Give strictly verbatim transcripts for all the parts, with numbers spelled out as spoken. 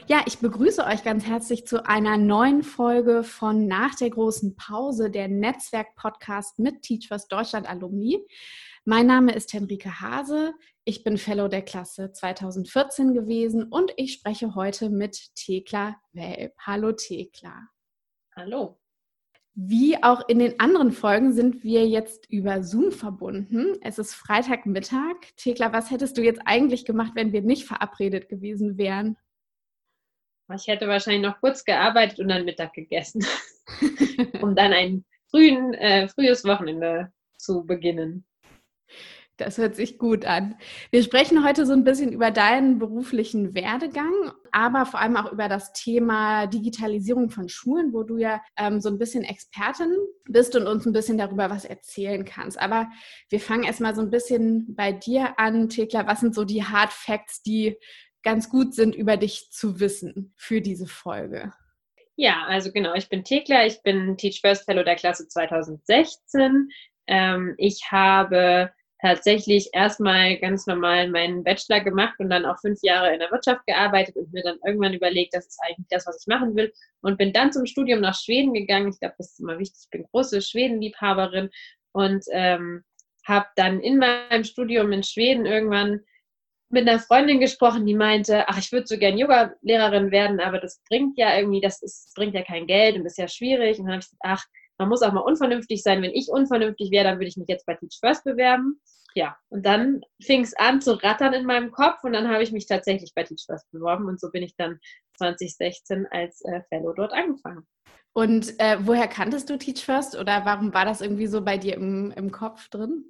Ja, ich begrüße euch ganz herzlich zu einer neuen Folge von Nach der großen Pause, der Netzwerk-Podcast mit Teach First Deutschland Alumni. Mein Name ist Henrike Hase, ich bin Fellow der Klasse zweitausendvierzehn gewesen und ich spreche heute mit Thekla Welp. Hallo Thekla. Hallo. Wie auch in den anderen Folgen sind wir jetzt über Zoom verbunden. Es ist Freitagmittag. Thekla, was hättest du jetzt eigentlich gemacht, wenn wir nicht verabredet gewesen wären? Ich hätte wahrscheinlich noch kurz gearbeitet und dann Mittag gegessen, um dann ein frühen, äh, frühes Wochenende zu beginnen. Das hört sich gut an. Wir sprechen heute so ein bisschen über deinen beruflichen Werdegang, aber vor allem auch über das Thema Digitalisierung von Schulen, wo du ja ähm, so ein bisschen Expertin bist und uns ein bisschen darüber was erzählen kannst. Aber wir fangen erstmal so ein bisschen bei dir an, Thekla. Was sind so die Hard Facts, die ganz gut sind, über dich zu wissen für diese Folge? Ja, also genau, ich bin Thekla, ich bin Teach First Fellow der Klasse zweitausendsechzehn. Ähm, ich habe tatsächlich erstmal ganz normal meinen Bachelor gemacht und dann auch fünf Jahre in der Wirtschaft gearbeitet und mir dann irgendwann überlegt, das ist eigentlich das, was ich machen will, und bin dann zum Studium nach Schweden gegangen. Ich glaube, das ist immer wichtig, ich bin große Schweden-Liebhaberin und ähm, habe dann in meinem Studium in Schweden irgendwann mit einer Freundin gesprochen, die meinte, ach, ich würde so gern Yoga-Lehrerin werden, aber das bringt ja irgendwie, das ist, bringt ja kein Geld und ist ja schwierig. Und dann habe ich gesagt, ach, man muss auch mal unvernünftig sein. Wenn ich unvernünftig wäre, dann würde ich mich jetzt bei Teach First bewerben. Ja, und dann fing es an zu rattern in meinem Kopf und dann habe ich mich tatsächlich bei Teach First beworben und so bin ich dann zwanzig sechzehn als äh, Fellow dort angefangen. Und äh, woher kanntest du Teach First oder warum war das irgendwie so bei dir im, im Kopf drin?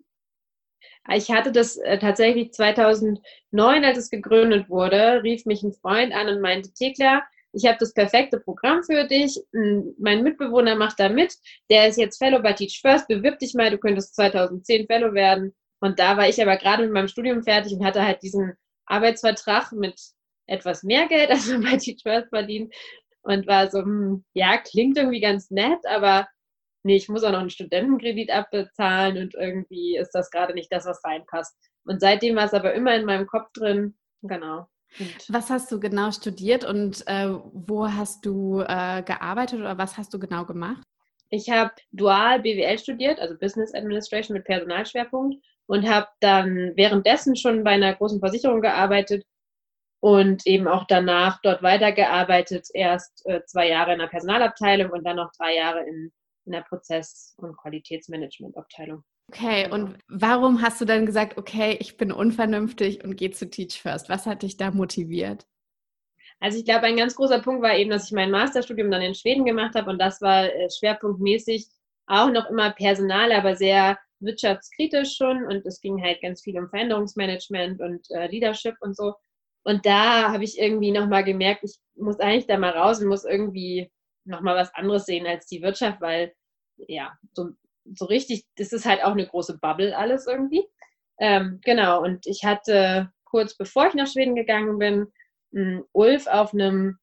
Ich hatte das äh, tatsächlich zweitausendneun, als es gegründet wurde, rief mich ein Freund an und meinte, Thekla, ich habe das perfekte Programm für dich. Mein Mitbewohner macht da mit. Der ist jetzt Fellow bei Teach First. Bewirb dich mal, du könntest zweitausendzehn Fellow werden. Und da war ich aber gerade mit meinem Studium fertig und hatte halt diesen Arbeitsvertrag mit etwas mehr Geld, als man bei Teach First verdient. Und war so, hm, ja, klingt irgendwie ganz nett, aber nee, ich muss auch noch einen Studentenkredit abbezahlen und irgendwie ist das gerade nicht das, was reinpasst. Und seitdem war es aber immer in meinem Kopf drin. Genau. Und was hast du genau studiert und äh, wo hast du äh, gearbeitet oder was hast du genau gemacht? Ich habe dual B W L studiert, also Business Administration mit Personalschwerpunkt, und habe dann währenddessen schon bei einer großen Versicherung gearbeitet und eben auch danach dort weitergearbeitet. Erst äh, zwei Jahre in der Personalabteilung und dann noch drei Jahre in, in der Prozess- und Qualitätsmanagementabteilung. Okay, Genau. und warum hast du dann gesagt, okay, ich bin unvernünftig und gehe zu Teach First? Was hat dich da motiviert? Also ich glaube, ein ganz großer Punkt war eben, dass ich mein Masterstudium dann in Schweden gemacht habe und das war äh, schwerpunktmäßig auch noch immer Personal, aber sehr wirtschaftskritisch schon und es ging halt ganz viel um Veränderungsmanagement und äh, Leadership und so. Und da habe ich irgendwie nochmal gemerkt, ich muss eigentlich da mal raus und muss irgendwie nochmal was anderes sehen als die Wirtschaft, weil ja, so, so richtig, das ist halt auch eine große Bubble alles irgendwie. Ähm, genau, und ich hatte kurz bevor ich nach Schweden gegangen bin, Ulf auf einem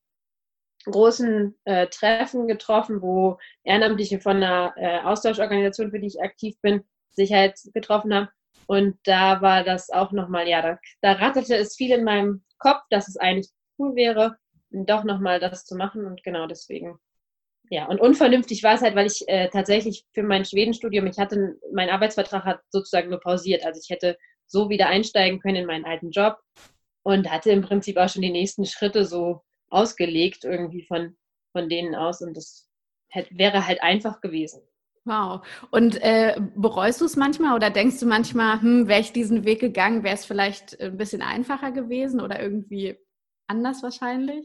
großen äh, Treffen getroffen, wo Ehrenamtliche von einer äh, Austauschorganisation, für die ich aktiv bin, sich halt getroffen haben. Und da war das auch nochmal, ja, da, da ratterte es viel in meinem Kopf, dass es eigentlich cool wäre, doch nochmal das zu machen. Und genau deswegen, ja. Und unvernünftig war es halt, weil ich äh, tatsächlich für mein Schwedenstudium, ich hatte, mein Arbeitsvertrag hat sozusagen nur pausiert. Also ich hätte so wieder einsteigen können in meinen alten Job und hatte im Prinzip auch schon die nächsten Schritte so ausgelegt irgendwie von, von denen aus und das hätte, wäre halt einfach gewesen. Wow. Und äh, bereust du es manchmal oder denkst du manchmal, hm, wäre ich diesen Weg gegangen, wäre es vielleicht ein bisschen einfacher gewesen oder irgendwie anders wahrscheinlich?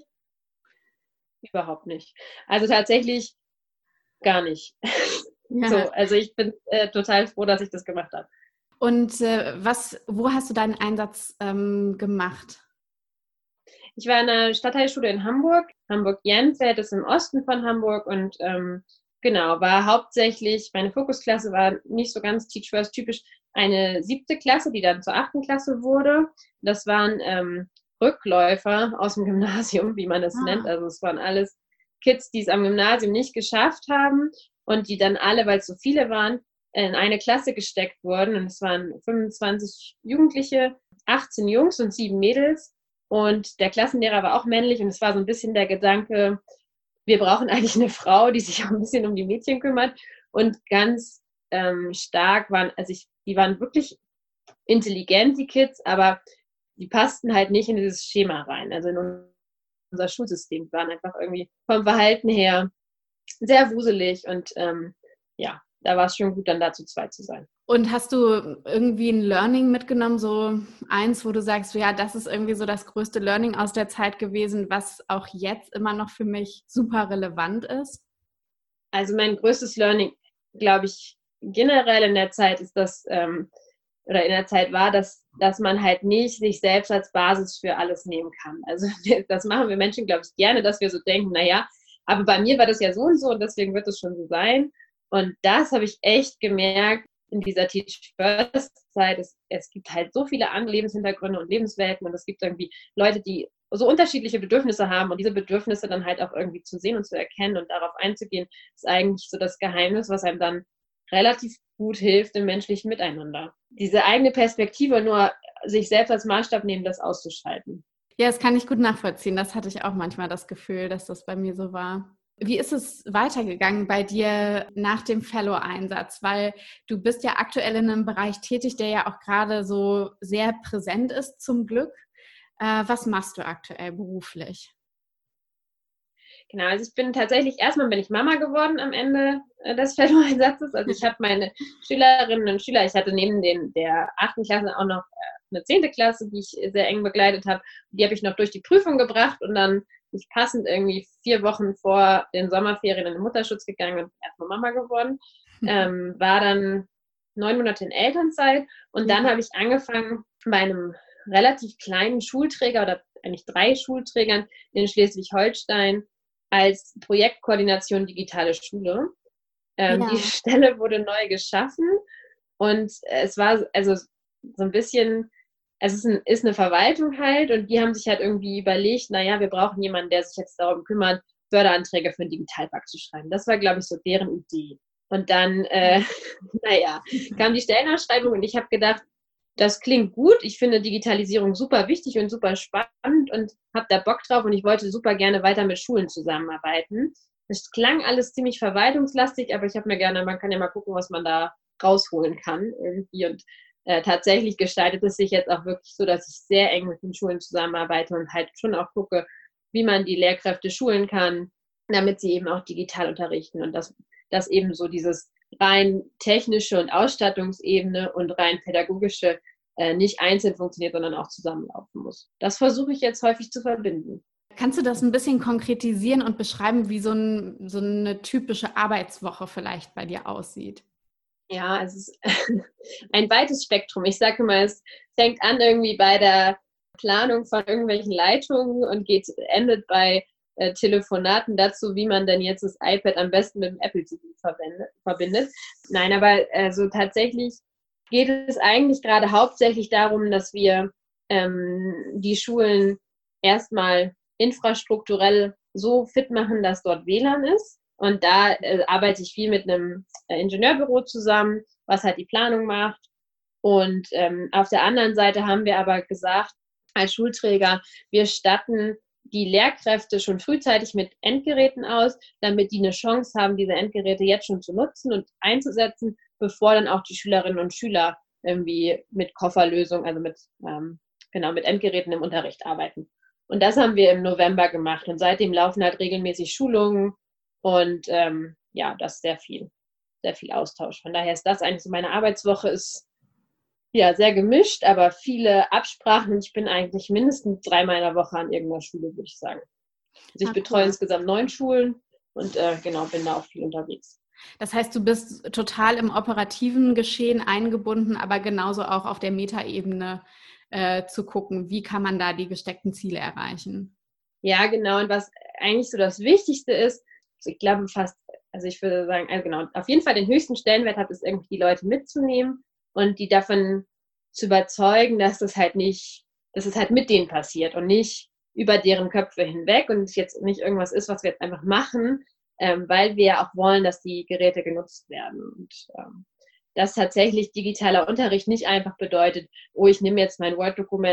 Überhaupt nicht. Also tatsächlich gar nicht. Ja. So, also ich bin äh, total froh, dass ich das gemacht habe. Und äh, was, wo hast du deinen Einsatz ähm, gemacht? Ich war in einer Stadtteilschule in Hamburg, Hamburg-Jenfeld ist im Osten von Hamburg und ähm, genau, war hauptsächlich, meine Fokusklasse war nicht so ganz Teach First typisch, eine siebte Klasse, die dann zur achten Klasse wurde. Das waren ähm, Rückläufer aus dem Gymnasium, wie man es Ah. nennt. Also es waren alles Kids, die es am Gymnasium nicht geschafft haben und die dann alle, weil es so viele waren, in eine Klasse gesteckt wurden. Und es waren fünfundzwanzig Jugendliche, achtzehn Jungs und sieben Mädels. und der Klassenlehrer war auch männlich und es war so ein bisschen der Gedanke, wir brauchen eigentlich eine Frau, die sich auch ein bisschen um die Mädchen kümmert und ganz ähm, stark waren, also ich, die waren wirklich intelligent, die Kids, aber die passten halt nicht in dieses Schema rein, also in unser Schulsystem, die waren einfach irgendwie vom Verhalten her sehr wuselig und ähm, ja, da war es schon gut, dann da zu zweit zu sein. Und hast du irgendwie ein Learning mitgenommen, so eins, wo du sagst, ja, das ist irgendwie so das größte Learning aus der Zeit gewesen, was auch jetzt immer noch für mich super relevant ist? Also mein größtes Learning, glaube ich, generell in der Zeit ist das, ähm, oder in der Zeit war, dass, dass man halt nicht sich selbst als Basis für alles nehmen kann. Also das machen wir Menschen, glaube ich, gerne, dass wir so denken, naja, aber bei mir war das ja so und so und deswegen wird es schon so sein. Und das habe ich echt gemerkt in dieser Teach First Zeit. Es, es gibt halt so viele andere Lebenshintergründe und Lebenswelten und es gibt irgendwie Leute, die so unterschiedliche Bedürfnisse haben und diese Bedürfnisse dann halt auch irgendwie zu sehen und zu erkennen und darauf einzugehen, ist eigentlich so das Geheimnis, was einem dann relativ gut hilft im menschlichen Miteinander. Diese eigene Perspektive, nur sich selbst als Maßstab nehmen, das auszuschalten. Ja, das kann ich gut nachvollziehen. Das hatte ich auch manchmal das Gefühl, dass das bei mir so war. Wie ist es weitergegangen bei dir nach dem Fellow-Einsatz? Weil du bist ja aktuell in einem Bereich tätig, der ja auch gerade so sehr präsent ist, zum Glück. Äh, was machst du aktuell beruflich? Genau, also ich bin tatsächlich, erstmal bin ich Mama geworden am Ende des Fellow-Einsatzes. Also ich habe meine Schülerinnen und Schüler, ich hatte neben den, der achten Klasse auch noch eine zehnte Klasse, die ich sehr eng begleitet habe. Die habe ich noch durch die Prüfung gebracht und dann bin ich passend irgendwie vier Wochen vor den Sommerferien in den Mutterschutz gegangen und erstmal Mama geworden. Ähm, war dann neun Monate in Elternzeit und dann habe ich angefangen bei einem relativ kleinen Schulträger oder eigentlich drei Schulträgern in Schleswig-Holstein als Projektkoordination digitale Schule. Ähm, ja. Die Stelle wurde neu geschaffen und es war also so ein bisschen, es ist, ein, ist eine Verwaltung halt und die haben sich halt irgendwie überlegt, naja, wir brauchen jemanden, der sich jetzt darum kümmert, Förderanträge für den Digitalpakt zu schreiben. Das war, glaube ich, so deren Idee. Und dann, äh, naja, kam die Stellenausschreibung und ich habe gedacht, das klingt gut. Ich finde Digitalisierung super wichtig und super spannend und habe da Bock drauf und ich wollte super gerne weiter mit Schulen zusammenarbeiten. Es klang alles ziemlich verwaltungslastig, aber ich habe mir gerne, man kann ja mal gucken, was man da rausholen kann irgendwie. Und äh, tatsächlich gestaltet es sich jetzt auch wirklich so, dass ich sehr eng mit den Schulen zusammenarbeite und halt schon auch gucke, wie man die Lehrkräfte schulen kann, damit sie eben auch digital unterrichten und dass, dass eben so dieses rein technische und Ausstattungsebene und rein pädagogische äh, nicht einzeln funktioniert, sondern auch zusammenlaufen muss. Das versuche ich jetzt häufig zu verbinden. Kannst du das ein bisschen konkretisieren und beschreiben, wie so, ein, so eine typische Arbeitswoche vielleicht bei dir aussieht? Ja, es ist ein weites Spektrum. Ich sage immer, es fängt an irgendwie bei der Planung von irgendwelchen Leitungen und geht, endet bei äh, Telefonaten dazu, wie man denn jetzt das iPad am besten mit dem Apple T V verbindet. Nein, aber also tatsächlich geht es eigentlich gerade hauptsächlich darum, dass wir ähm, die Schulen erstmal infrastrukturell so fit machen, dass dort W L A N ist. Und da äh, arbeite ich viel mit einem äh, Ingenieurbüro zusammen, was halt die Planung macht. Und ähm, auf der anderen Seite haben wir aber gesagt, als Schulträger, wir statten die Lehrkräfte schon frühzeitig mit Endgeräten aus, damit die eine Chance haben, diese Endgeräte jetzt schon zu nutzen und einzusetzen, bevor dann auch die Schülerinnen und Schüler irgendwie mit Kofferlösung, also mit, ähm, genau, mit Endgeräten im Unterricht arbeiten. Und das haben wir im November gemacht. Und seitdem laufen halt regelmäßig Schulungen und ähm, ja, das ist sehr viel, sehr viel Austausch. Von daher ist das eigentlich so, meine Arbeitswoche ist ja sehr gemischt, aber viele Absprachen und ich bin eigentlich mindestens dreimal in der Woche an irgendeiner Schule, würde ich sagen. Also ich ah, betreue cool. insgesamt neun Schulen und äh, genau, bin da auch viel unterwegs. Das heißt, du bist total im operativen Geschehen eingebunden, aber genauso auch auf der Metaebene äh, zu gucken, wie kann man da die gesteckten Ziele erreichen. Ja, genau. Und was eigentlich so das Wichtigste ist, also ich glaube fast, also ich würde sagen, also genau, auf jeden Fall den höchsten Stellenwert hat es irgendwie die Leute mitzunehmen und die davon zu überzeugen, dass das halt nicht, dass es halt mit denen passiert und nicht über deren Köpfe hinweg und es jetzt nicht irgendwas ist, was wir jetzt einfach machen, ähm, weil wir ja auch wollen, dass die Geräte genutzt werden. Und ähm, dass tatsächlich digitaler Unterricht nicht einfach bedeutet, oh, ich nehme jetzt mein Word-Dokument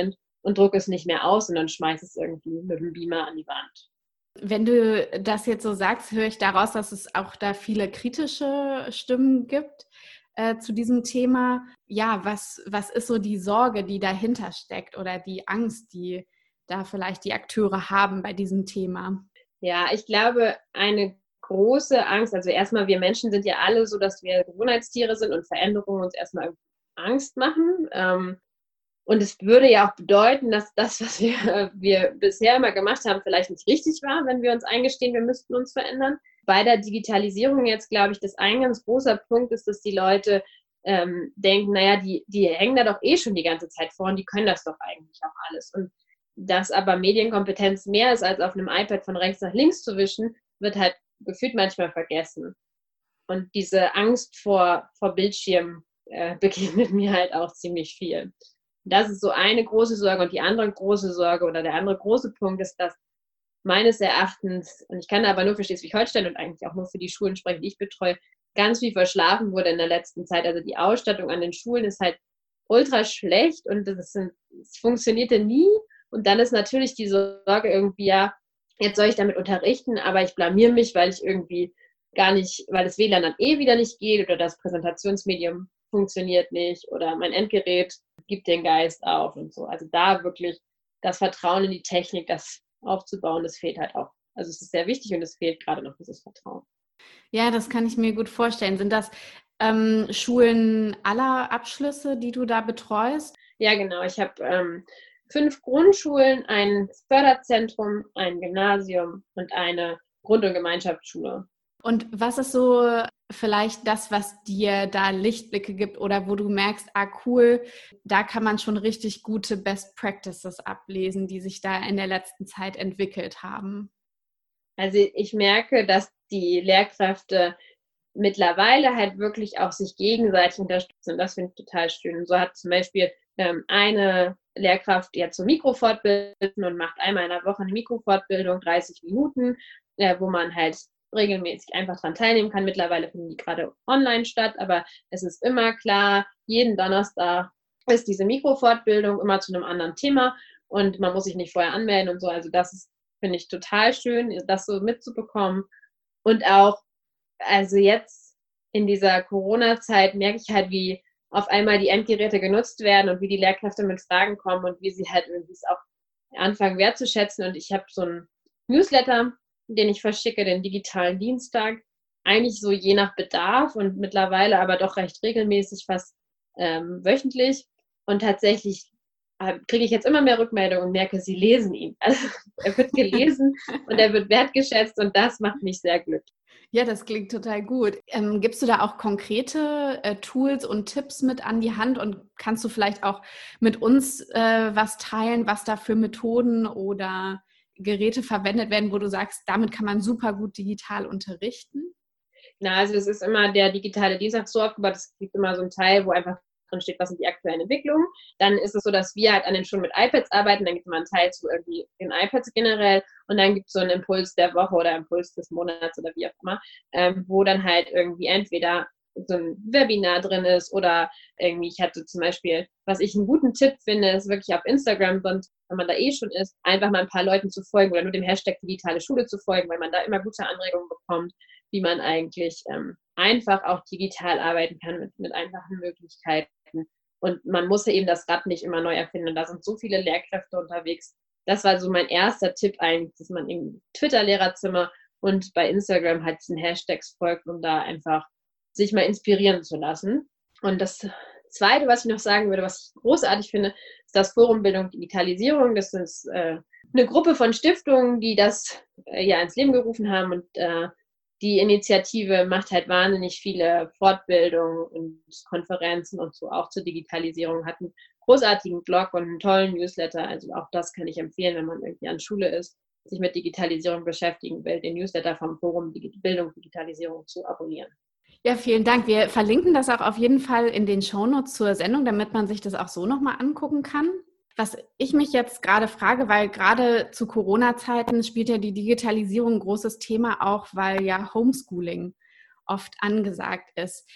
und drucke es nicht mehr aus und dann schmeiße es irgendwie mit dem Beamer an die Wand. Wenn du das jetzt so sagst, höre ich daraus, dass es auch da viele kritische Stimmen gibt äh, zu diesem Thema. Ja, was, was ist so die Sorge, die dahinter steckt oder die Angst, die da vielleicht die Akteure haben bei diesem Thema? Ja, ich glaube, eine große Angst, also erstmal, wir Menschen sind ja alle so, dass wir Gewohnheitstiere sind und Veränderungen uns erstmal Angst machen. Ähm, Und es würde ja auch bedeuten, dass das, was wir, wir bisher immer gemacht haben, vielleicht nicht richtig war, wenn wir uns eingestehen, wir müssten uns verändern. Bei der Digitalisierung jetzt, glaube ich, dass ein ganz großer Punkt ist, dass die Leute ähm, denken, naja, die, die hängen da doch eh schon die ganze Zeit vor und die können das doch eigentlich auch alles. Und dass aber Medienkompetenz mehr ist, als auf einem iPad von rechts nach links zu wischen, wird halt gefühlt manchmal vergessen. Und diese Angst vor, vor Bildschirmen äh, begegnet mir halt auch ziemlich viel. Das ist so eine große Sorge. Und die andere große Sorge oder der andere große Punkt ist, dass meines Erachtens, und ich kann da aber nur für Schleswig-Holstein und eigentlich auch nur für die Schulen sprechen, die ich betreue, ganz viel verschlafen wurde in der letzten Zeit. Also die Ausstattung an den Schulen ist halt ultra schlecht und das, sind, das funktionierte nie. Und dann ist natürlich die Sorge irgendwie, ja, jetzt soll ich damit unterrichten, aber ich blamier mich, weil ich irgendwie gar nicht, weil das W L A N dann eh wieder nicht geht oder das Präsentationsmedium funktioniert nicht oder mein Endgerät gibt den Geist auf und so. Also da wirklich das Vertrauen in die Technik, das aufzubauen, das fehlt halt auch. Also es ist sehr wichtig und es fehlt gerade noch dieses Vertrauen. Ja, das kann ich mir gut vorstellen. Sind das ähm, Schulen aller Abschlüsse, die du da betreust? Ja, genau. Ich habe ähm, fünf Grundschulen, ein Förderzentrum, ein Gymnasium und eine Grund- und Gemeinschaftsschule. Und was ist so vielleicht das, was dir da Lichtblicke gibt oder wo du merkst, ah cool, da kann man schon richtig gute Best Practices ablesen, die sich da in der letzten Zeit entwickelt haben? Also ich merke, dass die Lehrkräfte mittlerweile halt wirklich auch sich gegenseitig unterstützen. Und das finde ich total schön. Und so hat zum Beispiel ähm, eine Lehrkraft jetzt so Mikrofortbildung und macht einmal in der Woche eine Mikrofortbildung, dreißig Minuten, äh, wo man halt regelmäßig einfach dran teilnehmen kann. Mittlerweile finden die gerade online statt, aber es ist immer klar, jeden Donnerstag ist diese Mikrofortbildung immer zu einem anderen Thema und man muss sich nicht vorher anmelden und so. Also das ist, finde ich, total schön, das so mitzubekommen. Und auch, also jetzt in dieser Corona-Zeit merke ich halt, wie auf einmal die Endgeräte genutzt werden und wie die Lehrkräfte mit Fragen kommen und wie sie halt irgendwie es auch anfangen wertzuschätzen. Und ich habe so einen Newsletter, den ich verschicke, den digitalen Dienstag, eigentlich so je nach Bedarf und mittlerweile aber doch recht regelmäßig, fast ähm, wöchentlich. Und tatsächlich äh, kriege ich jetzt immer mehr Rückmeldungen und merke, sie lesen ihn. Also er wird gelesen und er wird wertgeschätzt und das macht mich sehr glücklich. Ja, das klingt total gut. Ähm, gibst du da auch konkrete äh, Tools und Tipps mit an die Hand und kannst du vielleicht auch mit uns äh, was teilen, was da für Methoden oder Geräte verwendet werden, wo du sagst, damit kann man super gut digital unterrichten? Na, also es ist immer der digitale Dienstag so aufgebaut, es gibt immer so einen Teil, wo einfach drin steht, was sind die aktuellen Entwicklungen. Dann ist es so, dass wir halt an den Schulen mit iPads arbeiten, dann gibt es immer einen Teil zu irgendwie den iPads generell und dann gibt es so einen Impuls der Woche oder Impuls des Monats oder wie auch immer, ähm, wo dann halt irgendwie entweder so ein Webinar drin ist oder irgendwie, ich hatte zum Beispiel, was ich einen guten Tipp finde, ist wirklich auf Instagram, sonst, wenn man da eh schon ist, einfach mal ein paar Leuten zu folgen oder nur dem Hashtag digitale Schule zu folgen, weil man da immer gute Anregungen bekommt, wie man eigentlich ähm, einfach auch digital arbeiten kann mit, mit einfachen Möglichkeiten. Und man muss ja eben das Rad nicht immer neu erfinden. Und da sind so viele Lehrkräfte unterwegs. Das war so mein erster Tipp eigentlich, dass man im Twitter-Lehrerzimmer und bei Instagram halt diesen Hashtags folgt, um da einfach sich mal inspirieren zu lassen. Und das Zweite, was ich noch sagen würde, was ich großartig finde, ist das Forum Bildung Digitalisierung. Das ist äh, eine Gruppe von Stiftungen, die das äh, ja ins Leben gerufen haben und äh, die Initiative macht halt wahnsinnig viele Fortbildungen und Konferenzen und so auch zur Digitalisierung, hat einen großartigen Blog und einen tollen Newsletter. Also auch das kann ich empfehlen, wenn man irgendwie an Schule ist, sich mit Digitalisierung beschäftigen will, den Newsletter vom Forum Bildung Digitalisierung zu abonnieren. Ja, vielen Dank. Wir verlinken das auch auf jeden Fall in den Shownotes zur Sendung, damit man sich das auch so nochmal angucken kann. Was ich mich jetzt gerade frage, weil gerade zu Corona-Zeiten spielt ja die Digitalisierung ein großes Thema auch, weil ja Homeschooling oft angesagt ist.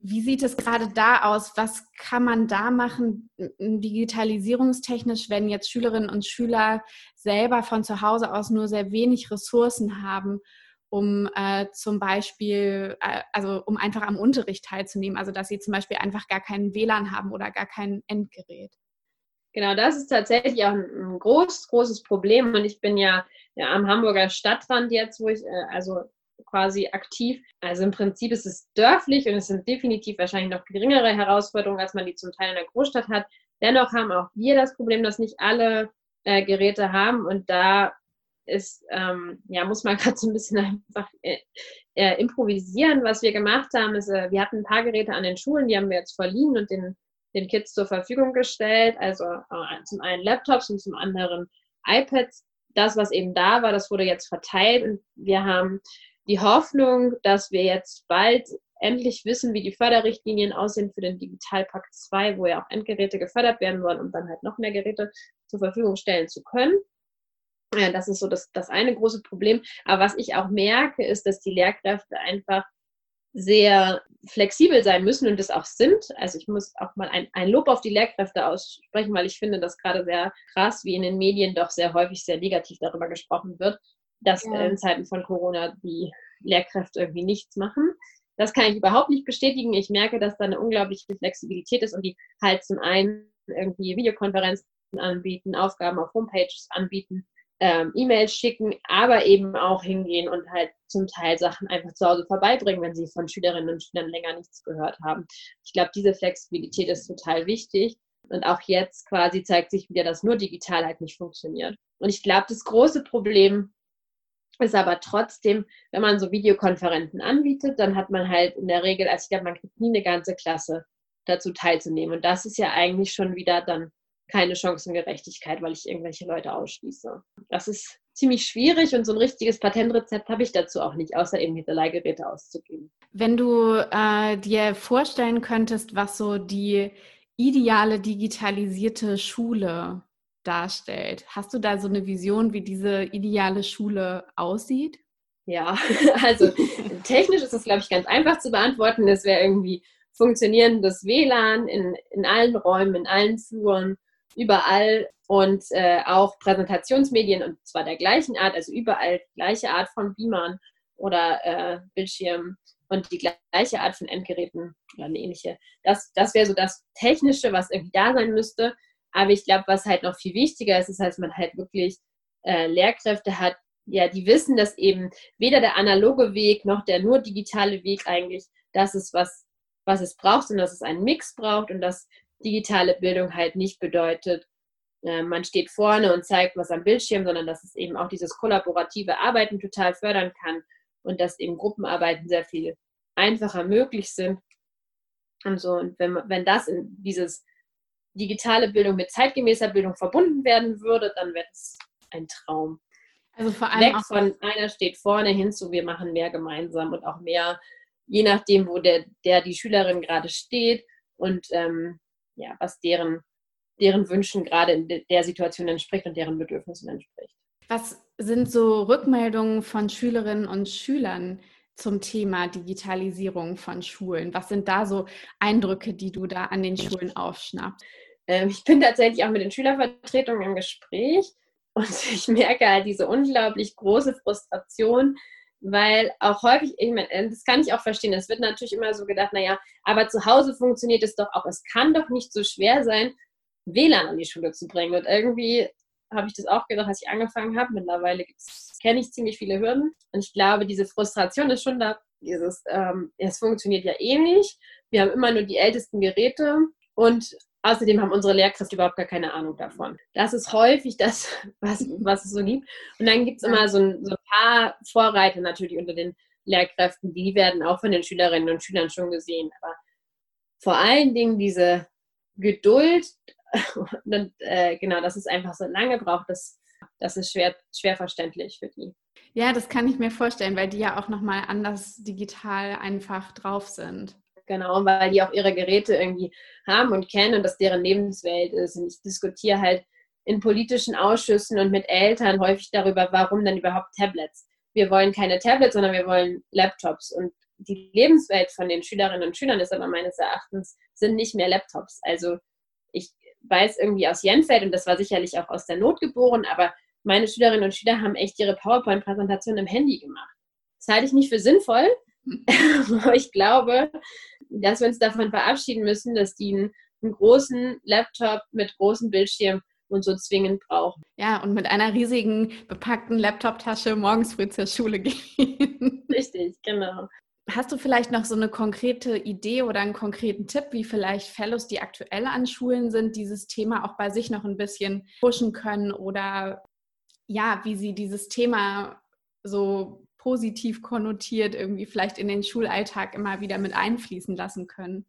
Wie sieht es gerade da aus? Was kann man da machen, digitalisierungstechnisch, wenn jetzt Schülerinnen und Schüler selber von zu Hause aus nur sehr wenig Ressourcen haben, um äh, zum Beispiel, äh, also um einfach am Unterricht teilzunehmen, also dass sie zum Beispiel einfach gar keinen W L A N haben oder gar kein Endgerät? Genau, das ist tatsächlich auch ein, ein groß, großes Problem. Und ich bin ja, ja am Hamburger Stadtrand jetzt, wo ich äh, also quasi aktiv. Also im Prinzip ist es dörflich und es sind definitiv wahrscheinlich noch geringere Herausforderungen, als man die zum Teil in der Großstadt hat. Dennoch haben auch wir das Problem, dass nicht alle äh, Geräte haben, und da ist, ähm, ja, muss man gerade so ein bisschen einfach äh, äh, improvisieren. Was wir gemacht haben, ist, äh, wir hatten ein paar Geräte an den Schulen, die haben wir jetzt verliehen und den, den Kids zur Verfügung gestellt. Also äh, zum einen Laptops und zum anderen iPads. Das, was eben da war, das wurde jetzt verteilt, und wir haben die Hoffnung, dass wir jetzt bald endlich wissen, wie die Förderrichtlinien aussehen für den Digitalpakt zwei, wo ja auch Endgeräte gefördert werden sollen, um dann halt noch mehr Geräte zur Verfügung stellen zu können. Ja, das ist so das, das eine große Problem. Aber was ich auch merke, ist, dass die Lehrkräfte einfach sehr flexibel sein müssen und das auch sind. Also ich muss auch mal ein, ein Lob auf die Lehrkräfte aussprechen, weil ich finde, dass gerade sehr krass, wie in den Medien doch sehr häufig sehr negativ darüber gesprochen wird, dass ja. in Zeiten von Corona die Lehrkräfte irgendwie nichts machen. Das kann ich überhaupt nicht bestätigen. Ich merke, dass da eine unglaubliche Flexibilität ist und die halt zum einen irgendwie Videokonferenzen anbieten, Aufgaben auf Homepages anbieten, ähm, E-Mails schicken, aber eben auch hingehen und halt zum Teil Sachen einfach zu Hause vorbeibringen, wenn sie von Schülerinnen und Schülern länger nichts gehört haben. Ich glaube, diese Flexibilität ist total wichtig. Und auch jetzt quasi zeigt sich wieder, dass nur digital halt nicht funktioniert. Und ich glaube, das große Problem ist aber trotzdem, wenn man so Videokonferenzen anbietet, dann hat man halt in der Regel, also ich glaube, man kriegt nie eine ganze Klasse dazu teilzunehmen. Und das ist ja eigentlich schon wieder dann keine Chancengerechtigkeit, weil ich irgendwelche Leute ausschließe. Das ist ziemlich schwierig, und so ein richtiges Patentrezept habe ich dazu auch nicht, außer eben diese Leihgeräte auszugeben. Wenn du äh, dir vorstellen könntest, was so die ideale digitalisierte Schule darstellt, hast du da so eine Vision, wie diese ideale Schule aussieht? Ja, also technisch ist das, glaube ich, ganz einfach zu beantworten. Es wäre irgendwie funktionierendes W L A N in, in allen Räumen, in allen Fluren, überall, und äh, auch Präsentationsmedien, und zwar der gleichen Art, also überall die gleiche Art von Beamern oder äh, Bildschirmen und die gleiche Art von Endgeräten oder eine ähnliche. Das, das wäre so das Technische, was irgendwie da sein müsste. Aber ich glaube, was halt noch viel wichtiger ist, ist, dass man halt wirklich äh, Lehrkräfte hat, ja, die wissen, dass eben weder der analoge Weg noch der nur digitale Weg eigentlich das ist, was, was es braucht, sondern dass es einen Mix braucht, und dass digitale Bildung halt nicht bedeutet, äh, man steht vorne und zeigt was am Bildschirm, sondern dass es eben auch dieses kollaborative Arbeiten total fördern kann und dass eben Gruppenarbeiten sehr viel einfacher möglich sind. Und so, und wenn, wenn das in dieses digitale Bildung mit zeitgemäßer Bildung verbunden werden würde, dann wäre das ein Traum. Also vor allem weg auch von einer steht vorne hin zu wir machen mehr gemeinsam und auch mehr, je nachdem, wo der, der die Schülerin gerade steht und ähm, ja, was deren, deren Wünschen gerade in de, der Situation entspricht und deren Bedürfnissen entspricht. Was sind so Rückmeldungen von Schülerinnen und Schülern zum Thema Digitalisierung von Schulen? Was sind da so Eindrücke, die du da an den Schulen aufschnappst? Ähm, ich bin tatsächlich auch mit den Schülervertretungen im Gespräch und ich merke halt diese unglaublich große Frustration, weil auch häufig, ich meine, das kann ich auch verstehen, es wird natürlich immer so gedacht, naja, aber zu Hause funktioniert es doch auch, es kann doch nicht so schwer sein, W L A N an die Schule zu bringen. Und irgendwie habe ich das auch gedacht, als ich angefangen habe. Mittlerweile kenne ich ziemlich viele Hürden. Und ich glaube, diese Frustration ist schon da, dieses, ähm, es funktioniert ja eh nicht. Wir haben immer nur die ältesten Geräte und außerdem haben unsere Lehrkräfte überhaupt gar keine Ahnung davon. Das ist häufig das, was, was es so gibt. Und dann gibt es immer so ein, so ein paar Vorreiter natürlich unter den Lehrkräften, die werden auch von den Schülerinnen und Schülern schon gesehen. Aber vor allen Dingen diese Geduld, und, äh, genau, dass es einfach so lange braucht, das, das ist schwer, schwer verständlich für die. Ja, das kann ich mir vorstellen, weil die ja auch nochmal anders digital einfach drauf sind. Genau, weil die auch ihre Geräte irgendwie haben und kennen und das deren Lebenswelt ist. Und ich diskutiere halt in politischen Ausschüssen und mit Eltern häufig darüber, warum dann überhaupt Tablets. Wir wollen keine Tablets, sondern wir wollen Laptops. Und die Lebenswelt von den Schülerinnen und Schülern ist aber meines Erachtens, sind nicht mehr Laptops. Also ich weiß irgendwie aus Jenfeld, und das war sicherlich auch aus der Not geboren, aber meine Schülerinnen und Schüler haben echt ihre PowerPoint-Präsentation im Handy gemacht. Das halte ich nicht für sinnvoll, aber ich glaube, dass wir uns davon verabschieden müssen, dass die einen, einen großen Laptop mit großem Bildschirm und so zwingend brauchen. Ja, und mit einer riesigen, bepackten Laptoptasche morgens früh zur Schule gehen. Richtig, genau. Hast du vielleicht noch so eine konkrete Idee oder einen konkreten Tipp, wie vielleicht Fellows, die aktuell an Schulen sind, dieses Thema auch bei sich noch ein bisschen pushen können oder ja, wie sie dieses Thema so positiv konnotiert irgendwie vielleicht in den Schulalltag immer wieder mit einfließen lassen können?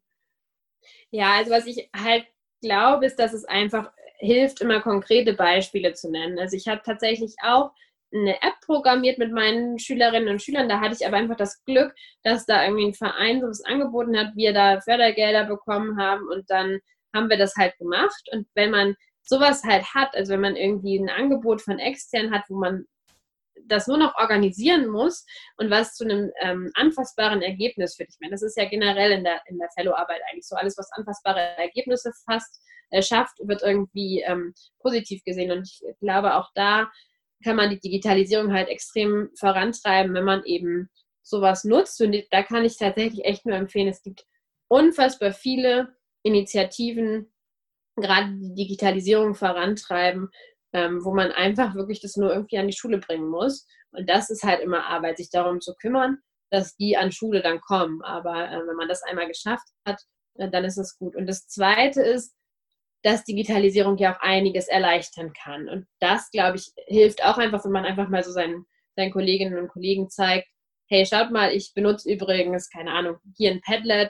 Ja, also was ich halt glaube, ist, dass es einfach hilft, immer konkrete Beispiele zu nennen. Also ich habe tatsächlich auch eine App programmiert mit meinen Schülerinnen und Schülern. Da hatte ich aber einfach das Glück, dass da irgendwie ein Verein sowas angeboten hat, wir da Fördergelder bekommen haben und dann haben wir das halt gemacht. Und wenn man sowas halt hat, also wenn man irgendwie ein Angebot von extern hat, wo man das nur noch organisieren muss und was zu einem ähm, anfassbaren Ergebnis führt. Ich meine, das ist ja generell in der, in der Fellow-Arbeit eigentlich so. Alles, was anfassbare Ergebnisse fasst, äh, schafft, wird irgendwie ähm, positiv gesehen. Und ich glaube, auch da kann man die Digitalisierung halt extrem vorantreiben, wenn man eben sowas nutzt. Und da kann ich tatsächlich echt nur empfehlen, es gibt unfassbar viele Initiativen, gerade die Digitalisierung vorantreiben, ähm, wo man einfach wirklich das nur irgendwie an die Schule bringen muss. Und das ist halt immer Arbeit, sich darum zu kümmern, dass die an Schule dann kommen. Aber äh, wenn man das einmal geschafft hat, äh, dann ist es gut. Und das Zweite ist, dass Digitalisierung ja auch einiges erleichtern kann. Und das, glaube ich, hilft auch einfach, wenn man einfach mal so seinen, seinen Kolleginnen und Kollegen zeigt, hey, schaut mal, ich benutze übrigens, keine Ahnung, hier ein Padlet,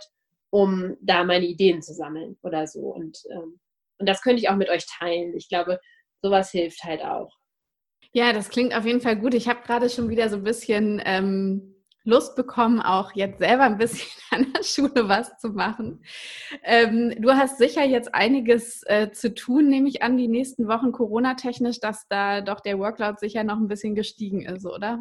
um da meine Ideen zu sammeln oder so. Und, ähm, und das könnte ich auch mit euch teilen. Ich glaube, sowas hilft halt auch. Ja, das klingt auf jeden Fall gut. Ich habe gerade schon wieder so ein bisschen ähm, Lust bekommen, auch jetzt selber ein bisschen an der Schule was zu machen. Ähm, du hast sicher jetzt einiges äh, zu tun, nehme ich an, die nächsten Wochen Corona-technisch, dass da doch der Workload sicher noch ein bisschen gestiegen ist, oder?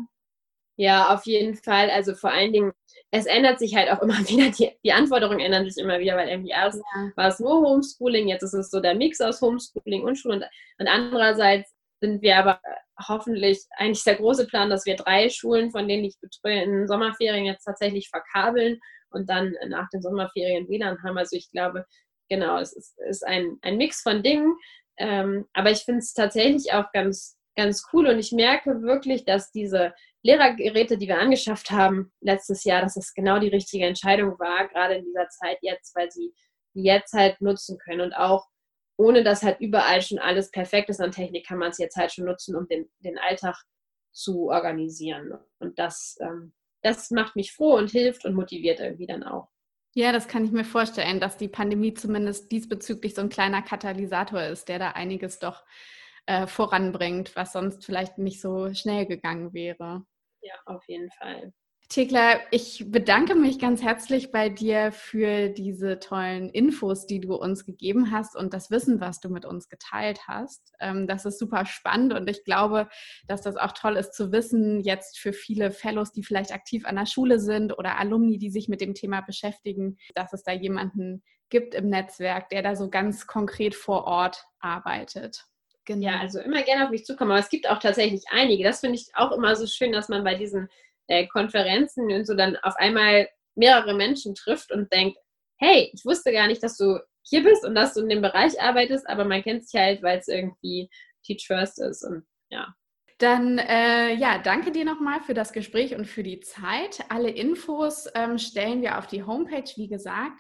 Ja, auf jeden Fall. Also vor allen Dingen, es ändert sich halt auch immer wieder, die, die Anforderungen ändern sich immer wieder, weil irgendwie erst ja. war es nur Homeschooling, jetzt ist es so der Mix aus Homeschooling und Schule. Und, und andererseits sind wir aber hoffentlich eigentlich der große Plan, dass wir drei Schulen, von denen ich betreue, in Sommerferien jetzt tatsächlich verkabeln und dann nach den Sommerferien W L A N haben. Also ich glaube, genau, es ist, ist ein, ein Mix von Dingen. Ähm, aber ich finde es tatsächlich auch ganz, ganz cool und ich merke wirklich, dass diese Lehrergeräte, die wir angeschafft haben letztes Jahr, dass es genau die richtige Entscheidung war, gerade in dieser Zeit jetzt, weil sie die jetzt halt nutzen können und auch ohne dass halt überall schon alles perfekt ist an Technik, kann man es jetzt halt schon nutzen, um den, den Alltag zu organisieren. Und das, ähm, das macht mich froh und hilft und motiviert irgendwie dann auch. Ja, das kann ich mir vorstellen, dass die Pandemie zumindest diesbezüglich so ein kleiner Katalysator ist, der da einiges doch äh, voranbringt, was sonst vielleicht nicht so schnell gegangen wäre. Ja, auf jeden Fall. Thekla, ich bedanke mich ganz herzlich bei dir für diese tollen Infos, die du uns gegeben hast und das Wissen, was du mit uns geteilt hast. Das ist super spannend und ich glaube, dass das auch toll ist zu wissen, jetzt für viele Fellows, die vielleicht aktiv an der Schule sind oder Alumni, die sich mit dem Thema beschäftigen, dass es da jemanden gibt im Netzwerk, der da so ganz konkret vor Ort arbeitet. Genau. Ja, also immer gerne auf mich zukommen, aber es gibt auch tatsächlich einige. Das finde ich auch immer so schön, dass man bei diesen äh, Konferenzen und so dann auf einmal mehrere Menschen trifft und denkt, hey, ich wusste gar nicht, dass du hier bist und dass du in dem Bereich arbeitest, aber man kennt sich halt, weil es irgendwie Teach First ist und ja. Dann äh, ja, danke dir nochmal für das Gespräch und für die Zeit. Alle Infos ähm, stellen wir auf die Homepage, wie gesagt.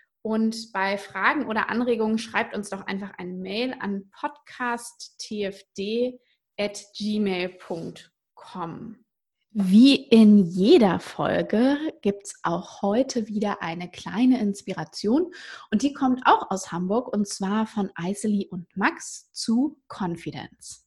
Und bei Fragen oder Anregungen schreibt uns doch einfach eine Mail an podcast t f d at gmail punkt com. Wie in jeder Folge gibt es auch heute wieder eine kleine Inspiration und die kommt auch aus Hamburg und zwar von Aiseli und Max zu Confidence.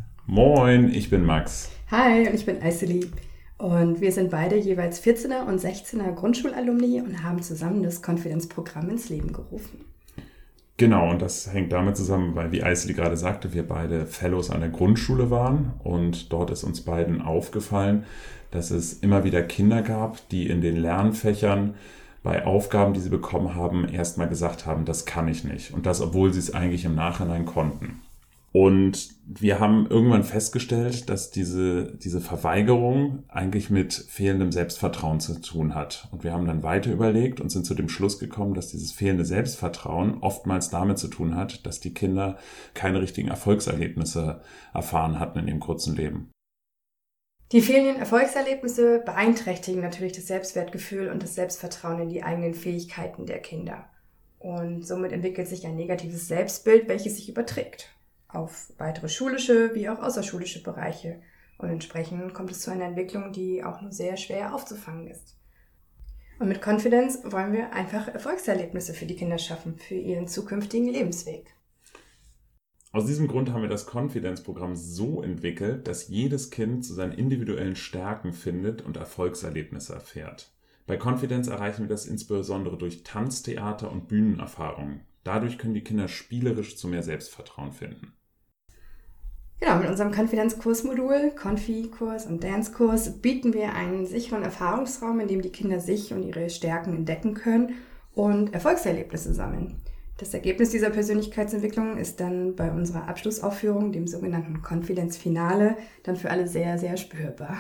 Moin, ich bin Max. Hi, und ich bin Aiseli. Und wir sind beide jeweils vierzehner und sechzehner Grundschulalumni und haben zusammen das Confidence-Programm ins Leben gerufen. Genau, und das hängt damit zusammen, weil, wie Aisli gerade sagte, wir beide Fellows an der Grundschule waren und dort ist uns beiden aufgefallen, dass es immer wieder Kinder gab, die in den Lernfächern bei Aufgaben, die sie bekommen haben, erstmal gesagt haben, das kann ich nicht. Und das, obwohl sie es eigentlich im Nachhinein konnten. Und wir haben irgendwann festgestellt, dass diese, diese Verweigerung eigentlich mit fehlendem Selbstvertrauen zu tun hat. Und wir haben dann weiter überlegt und sind zu dem Schluss gekommen, dass dieses fehlende Selbstvertrauen oftmals damit zu tun hat, dass die Kinder keine richtigen Erfolgserlebnisse erfahren hatten in ihrem kurzen Leben. Die fehlenden Erfolgserlebnisse beeinträchtigen natürlich das Selbstwertgefühl und das Selbstvertrauen in die eigenen Fähigkeiten der Kinder. Und somit entwickelt sich ein negatives Selbstbild, welches sich überträgt auf weitere schulische wie auch außerschulische Bereiche. Und entsprechend kommt es zu einer Entwicklung, die auch nur sehr schwer aufzufangen ist. Und mit Confidence wollen wir einfach Erfolgserlebnisse für die Kinder schaffen, für ihren zukünftigen Lebensweg. Aus diesem Grund haben wir das Confidence-Programm so entwickelt, dass jedes Kind zu seinen individuellen Stärken findet und Erfolgserlebnisse erfährt. Bei Confidence erreichen wir das insbesondere durch Tanztheater und Bühnenerfahrungen. Dadurch können die Kinder spielerisch zu mehr Selbstvertrauen finden. Genau, mit unserem Confidence-Kursmodul, Confi-Kurs und Dance-Kurs bieten wir einen sicheren Erfahrungsraum, in dem die Kinder sich und ihre Stärken entdecken können und Erfolgserlebnisse sammeln. Das Ergebnis dieser Persönlichkeitsentwicklung ist dann bei unserer Abschlussaufführung, dem sogenannten Confidence-Finale, dann für alle sehr, sehr spürbar.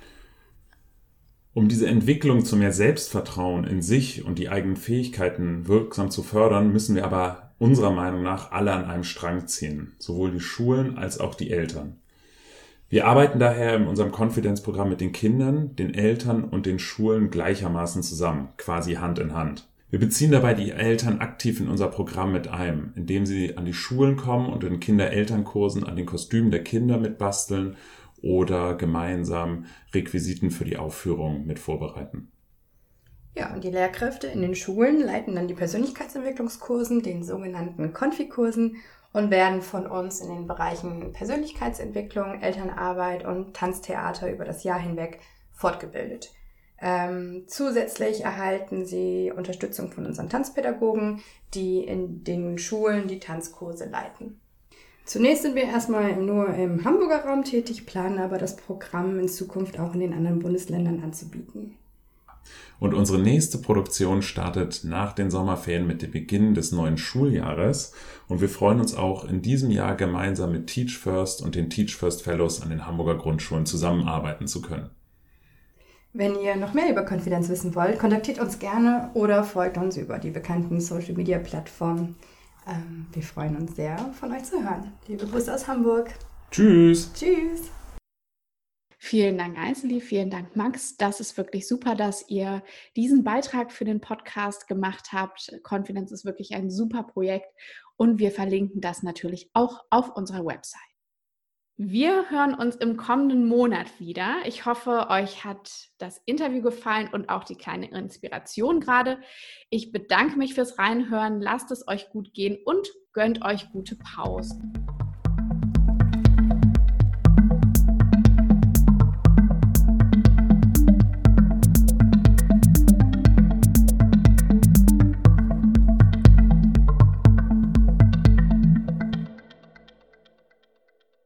Um diese Entwicklung zu mehr Selbstvertrauen in sich und die eigenen Fähigkeiten wirksam zu fördern, müssen wir aber unserer Meinung nach alle an einem Strang ziehen, sowohl die Schulen als auch die Eltern. Wir arbeiten daher in unserem Confidence-Programm mit den Kindern, den Eltern und den Schulen gleichermaßen zusammen, quasi Hand in Hand. Wir beziehen dabei die Eltern aktiv in unser Programm mit ein, indem sie an die Schulen kommen und in Kinder-Elternkursen an den Kostümen der Kinder mitbasteln oder gemeinsam Requisiten für die Aufführung mit vorbereiten. Ja, und die Lehrkräfte in den Schulen leiten dann die Persönlichkeitsentwicklungskursen, den sogenannten Konfi-Kursen, und werden von uns in den Bereichen Persönlichkeitsentwicklung, Elternarbeit und Tanztheater über das Jahr hinweg fortgebildet. Ähm, zusätzlich erhalten sie Unterstützung von unseren Tanzpädagogen, die in den Schulen die Tanzkurse leiten. Zunächst sind wir erstmal nur im Hamburger Raum tätig, planen aber das Programm in Zukunft auch in den anderen Bundesländern anzubieten. Und unsere nächste Produktion startet nach den Sommerferien mit dem Beginn des neuen Schuljahres. Und wir freuen uns auch, in diesem Jahr gemeinsam mit Teach First und den Teach First Fellows an den Hamburger Grundschulen zusammenarbeiten zu können. Wenn ihr noch mehr über Confidence wissen wollt, kontaktiert uns gerne oder folgt uns über die bekannten Social-Media-Plattformen. Ähm, wir freuen uns sehr, von euch zu hören. Liebe Grüße aus Hamburg. Tschüss. Tschüss. Vielen Dank, Aisli, vielen Dank, Max. Das ist wirklich super, dass ihr diesen Beitrag für den Podcast gemacht habt. Confidence ist wirklich ein super Projekt und wir verlinken das natürlich auch auf unserer Website. Wir hören uns im kommenden Monat wieder. Ich hoffe, euch hat das Interview gefallen und auch die kleine Inspiration gerade. Ich bedanke mich fürs Reinhören. Lasst es euch gut gehen und gönnt euch gute Pausen.